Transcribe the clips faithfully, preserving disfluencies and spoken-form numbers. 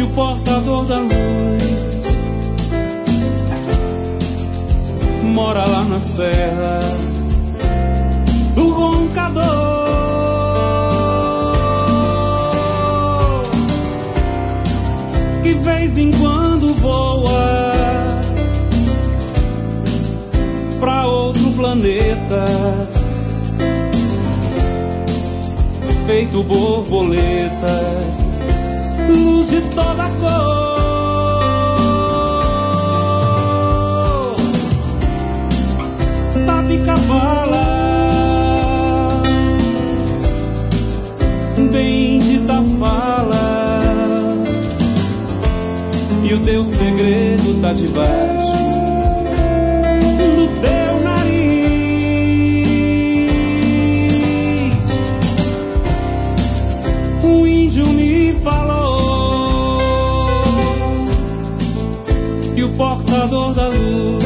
portador da luz mora lá na serra do roncador, que vez em quando voa pra outro planeta, feito borboleta, luz de toda cor. Sabe cavala, bendita fala, e o teu segredo tá debaixo do teu nariz. O índio me falou que o portador da luz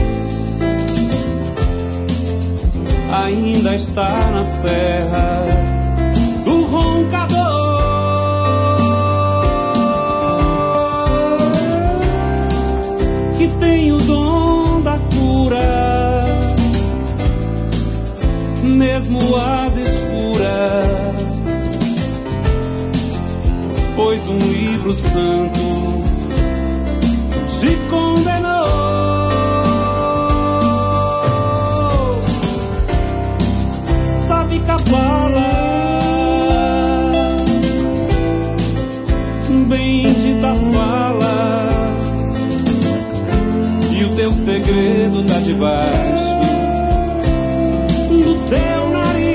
ainda está na serra do roncador, que tem o dom da cura, mesmo às escuras, pois um livro santo te condenou. Sabe cabala, bendita fala, e o teu segredo tá debaixo do teu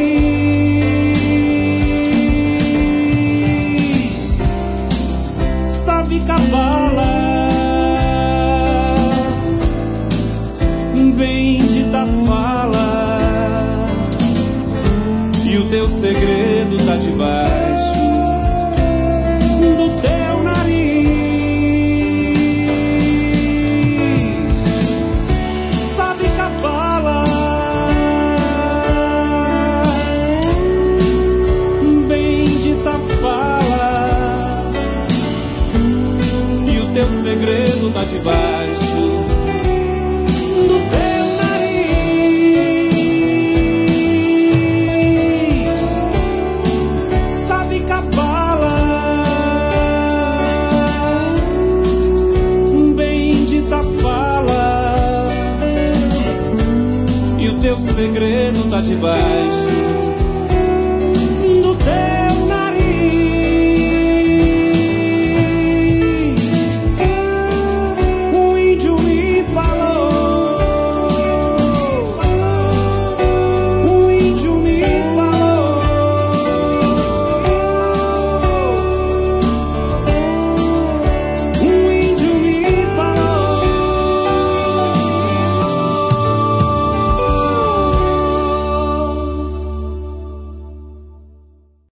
nariz. Sabe cabala, bendita fala, e o teu segredo tá debaixo do teu nariz. Sabe cabala, bendita fala, e o teu segredo tá debaixo do teu nariz. Sabe cabala, bendita fala, e o teu segredo tá debaixo do teu